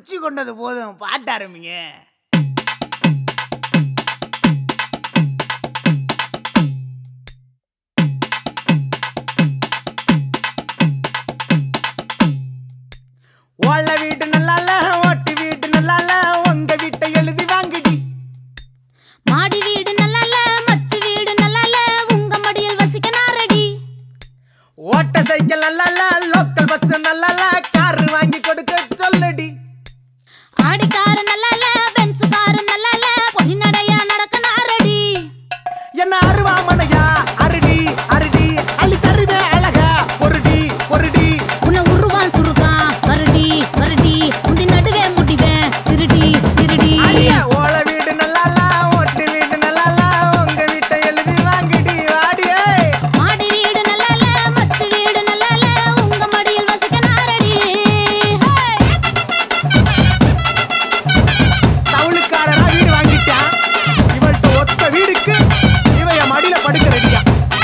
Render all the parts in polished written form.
குச்சி கொண்டது போதும், பாட்ட ஆரம்பிங்க. ஓல வீடு நல்லால, ஓட்டு வீடு நல்லால, உங்க வீட்டை எழுதி வாங்கிடி. மாடி வீடு நல்லால, மத்து வீடு நல்லால, உங்க மடியில் வசிக்க நாரடி. ஓட்ட சைக்கிள் நல்லால, லோக்கல் பஸ் நல்லால, கார் வாங்கி கொடுக்க சொல்லடி. ஆடி காரு நல்லால, பென்ஸ் காரு நல்லால, பொடி நடையா நடக்க நாரடி. என்ன அருவாமனையா அருடி அருடி, அள்ளி தருவே அழகா பொருடி பொருடி. உன்னை உருவான் சுருக்கான் வருடி வருடி, உண்டி நடுவே முடிவேன் திருடி திருடி. ஓல வீடு நல்லால, ஓட்டு வீடு நல்லால, உங்க வீட்டை எழுதி வாங்கிடி வாடியே. மாடி வீடு நல்லால, மத்து வீடு நல்லால, உங்க மடியில் வசிக்க நாரடி. தவுளுக்காரனா வீடு வாங்கிட்டான், இவள்கிட்ட ஒத்த வீடுக்கு இவ என் மடியில படுக்க ரெடியா.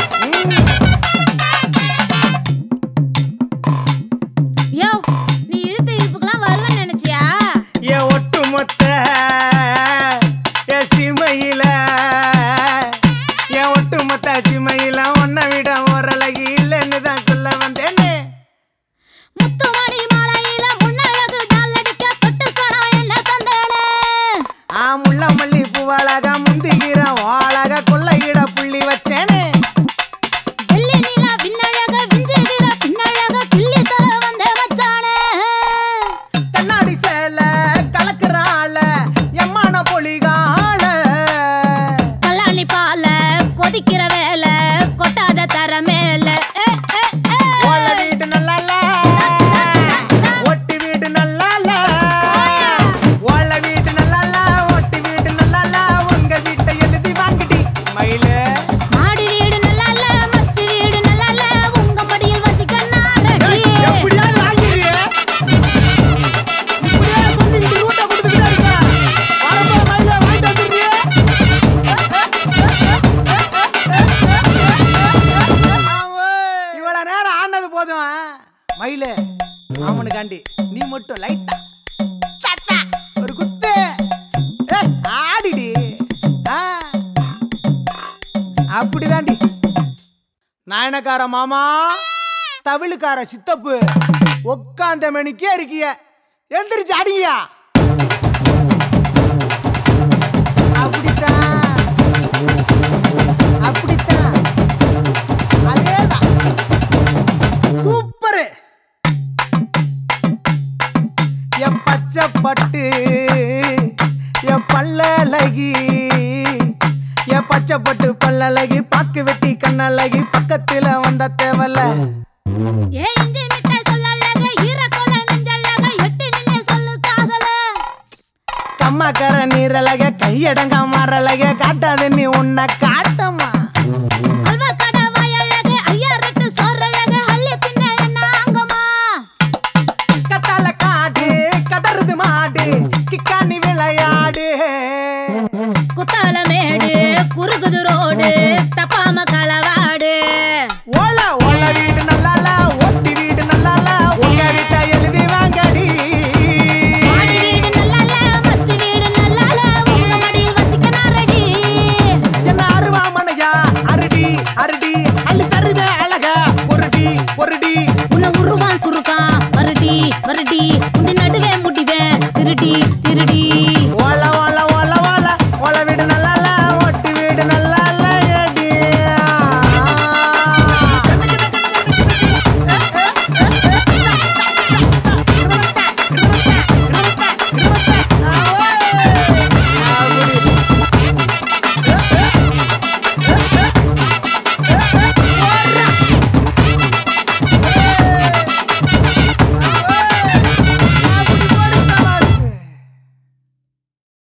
யோ, நீ இழுத்த இழுப்புக்கெல்லாம் வருவேன்னு நினைச்சியா? என் ஒட்டு மொத்த என் சிமையில, என் ஒட்டு மொத்த சிமையில உன்னை விட ஓரழகி இல்லைன்னு தான் சொல்ல வந்தேனே. முத்துமணி மாலையில முன்னழகு டாலடிக்க தொட்டுக்கணும் என்ன தந்தேனே. முள்ள மல்லி பூவாழக முந்திகிற வாழக கொள்ளையிட புள்ளி வச்சேனே. வெள்ளி நீலா விண்ணழக விஞ்சுகிற பின்னழக கிள்ளி தர வந்த மச்சானே. கண்ணாடி சேல கலக்குற ஆள எம்மான பொலிகால. கல்லாணி பால கொதிக்கிற வேலை கொட்டாத தர மேல. ஓல வீடு நல்லால, ஒட்டு வீடு நல்லால. ஓல வீடு நல்லால, ஒட்டு வீடு நல்லால, உங்க வீட்டை எழுதி வாங்கிடி மயிலே. மாடி வீடு நல்லால, மத்து வீடு நல்லால, உங்க மடியில் வசிக்க நாரடி. எப்படியாவது வாங்கிடுறியே. இப்படியே சொல்லிக்கிட்டு ரூட்டை கொடுத்துக்கிட்டே இருக்க. வரப்போ மயிலே வாங்கிட்டு வந்துடுறியே. இவ்வளவு நேரம் ஆனது போதும் மயிலே. மாமனுக்காண்டி நீ மட்டும் லைட்டா சத்தா ஒரு குத்து ஆடிடி. அப்படிதாண்டி. நாயனக்கார மாமா, தவிழுக்கார சித்தப்பு, உக்காந்த மணிக்கே இருக்கிய, எந்திரிச்சு அடிங்கயா. அப்படித்தான் அப்படித்தான், அதேதான். சூப்பரு. என் பச்சை பட்டு என் பல்லழகி, என் பச்சை பட்டு பல்லழகி, பாக்கு வெட்டி கண்ணழகி, பக்கத்துல வந்த தேவல. ஏ இஞ்சி மிட்டாய் சொல்லழக ஈரக்கோல நெஞ்சழக எட்டி நின்னு சொல்லு காதல. கம்மாக்கர நீரழக கையடங்க மாறழக, காட்டாது நீ உன்னை காட்டமா. அல்வா கடை வாயழக ஐயா ரெட்டு சோறழக அள்ளி தின்ன என்ன அங்கமா. கத்தால காடு கதறுது மாடு, கிக்கானி விளையாடு. குத்தால மேடு குறுகுது ரோடு தப்பாம களவ